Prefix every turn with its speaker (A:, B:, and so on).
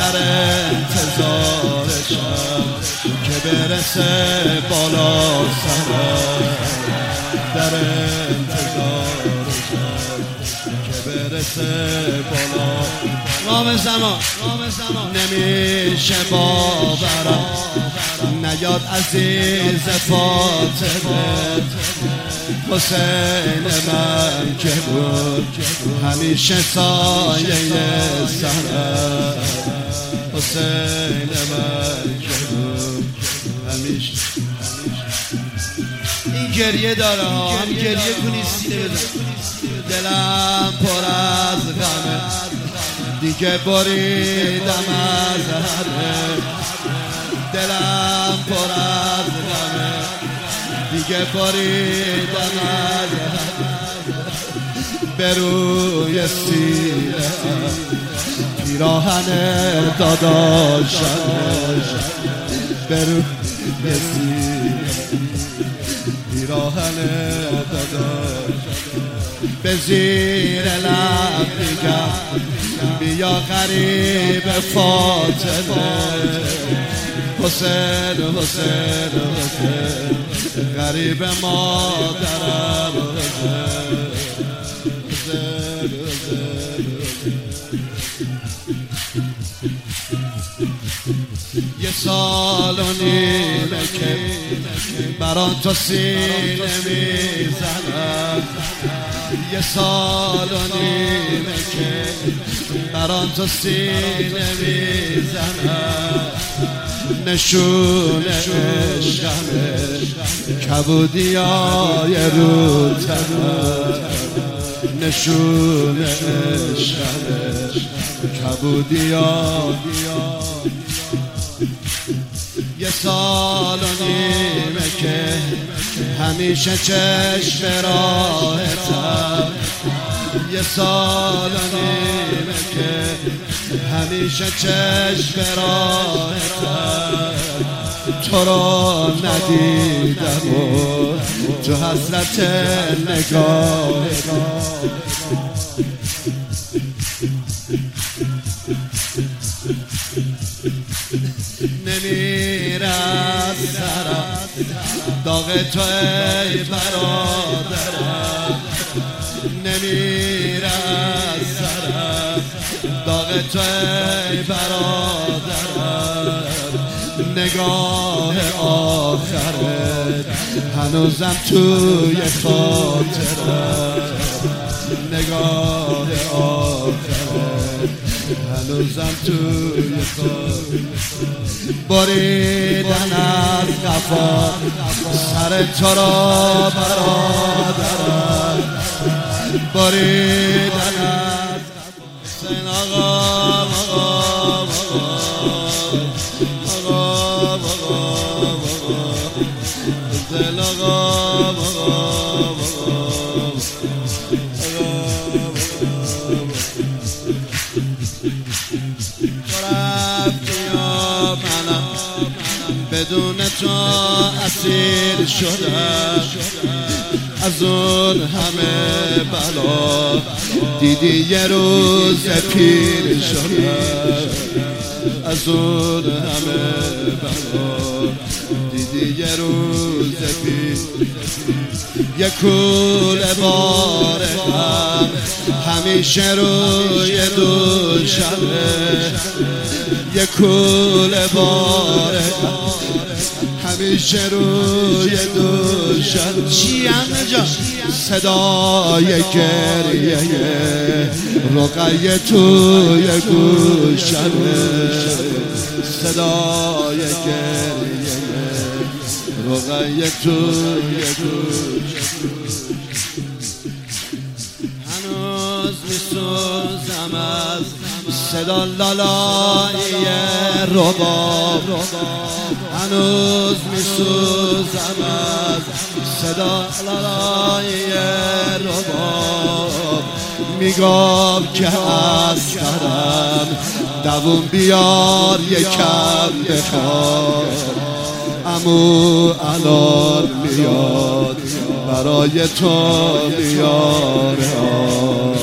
A: در انتظارشم که برسه بالا سرم، در انتظارشم که برسه بالا. نام زمان نمیشه باورم نیاد عزیز فاطمه، حسین من که بود همیشه سایه سرم، حسین من که بود همیشه. این گریه داره ها، هم گریه کنی سینه بزن. دلم پر از غمه دیگه بریدم از همه، دلم پر از غمه دیگه بریدم از همه. به روی سینه پیراهن داداشم، به روی سینه پیراهن داداشم. به زیر لب میگم بیا غریب فاطمه، حسین حسین حسین غریب مادرم، حسین حسین. یه سال و نیمه که بران تو سینه میزنم، یه سال و نیمه که بران تو سینه میزنم. نشون عشقمه کبودیای رو تنم، نشون عشقمه کبودیای. یه سال و نیمه که همیشه چشم راحتم، یه سال و نیمه که همیشه چشم راحتم. تو رو ندیدم و تو حسرت نگاه نمیره از سرم داغ تو ای برادرم، نمیره از سرم داغ تو ای برادرم. نگاه آخرت هنوزم توی خاطرم، نگاه آخرت هنوزم توی خاطرم. بریدن از قفا سر تو را برادرم، بریدن از حسین آقا حسین بدون تو اسیر شدم، از اون همه بلا دیدی یه روز پیر شدم، از اون همه بلا دیدی یه روز پیر. یه کوله بارم همیشه روی دوشمه، یه کوله بارم همیشه روی دوشم. چی همه جا صدای گریه رقیه توی گوشمه، صدای گریه رقیه توی گوشمه. هنوز میسوزم از صدا لالای رباب، هنوز میسوزم از صدا لالای رباب. میگم که از سرم دوون بیار یکم بخواب، عمو الان میاد برای تو میاره.